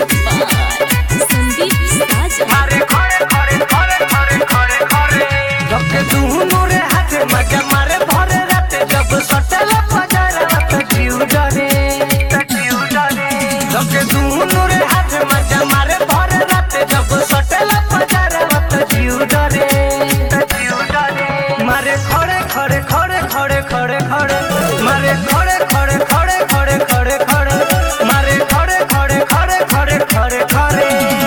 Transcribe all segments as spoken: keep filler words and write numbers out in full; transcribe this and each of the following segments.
संदीप साजा मारे खड़े खड़े खड़े खड़े खड़े खड़े जब के दुनु रे हाथ मजा मारे भरे राते जब सटल बजार रात जीव डरे जीव डरे जब के दुनु रे हाथ मजा मारे भरे राते जब सटल बजार रात जीव डरे जीव डरे मारे खड़े खड़े खड़े खड़े खड़े खड़े मारे खड़े खड़े खड़े खड़े खड़े खड़े मारे खड़े खड़े खड़े खड़े खड़े खड़े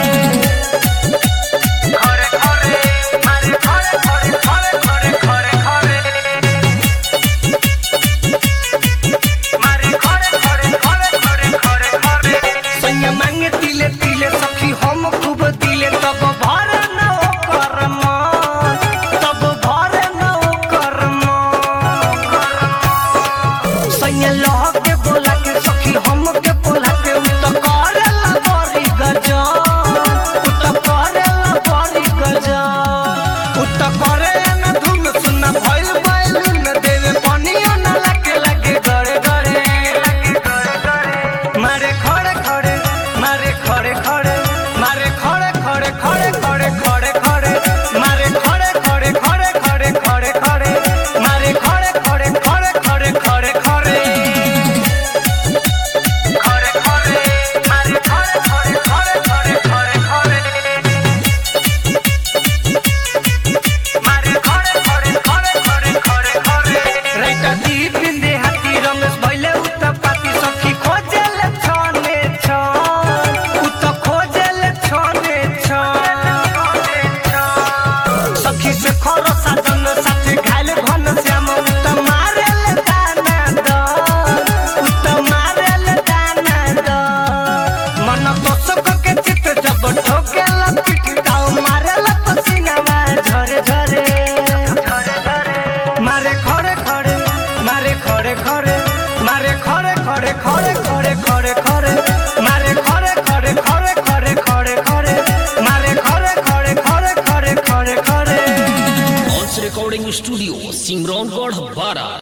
मांगे तिले तिले सखी हम खूब दिले तब भर न ओकर मन तब भर न ओकर मन सैया लह के बोला के सखी हम के बोला के उ त करेला बड़ी गजब उ त करेला बड़ी गजब उ त करे न धुन सुन भइल बैल न देवे पनिया न लगे लगे गड़े गड़े लगे गड़े गड़े मारे खड़े खड़े मारे खड़े खड़े मारे खड़े खड़े खड़े खड़े खड़े खड़े मारे खड़े खड़े खड़े खड़े खड़े खड़े मारे खड़े खड़े खड़े खड़े खड़े खड़े खड़े खड़े मारे खड़े खड़े खड़े खड़े खड़े खड़े मारे खड़े खड़े खड़े खड़े खड़े खड़े राइता दी बिंदे हाथी रमेश भइले उत पाती सखी खोजेल छने छन उत खोजेल छने छन सखी से खरो साजन साथी घायल घन श्याम उत मारेल दाना द उत मारेल दाना द मन तोसक के चित जब ठोकेल पिट दाव मारेल पसीनावा झरे झरे झरे झरे मारे खड़े खड़े मारे खड़े खड़े मारे खड़े खड़े खड़े खड़े खड़े खड़े मारे खड़े खड़े खड़े खड़े खड़े खड़े मारे खड़े खड़े खड़े खड़े खड़े खड़े रिकॉर्डिंग स्टूडियो सिमरौनगढ़ बारा।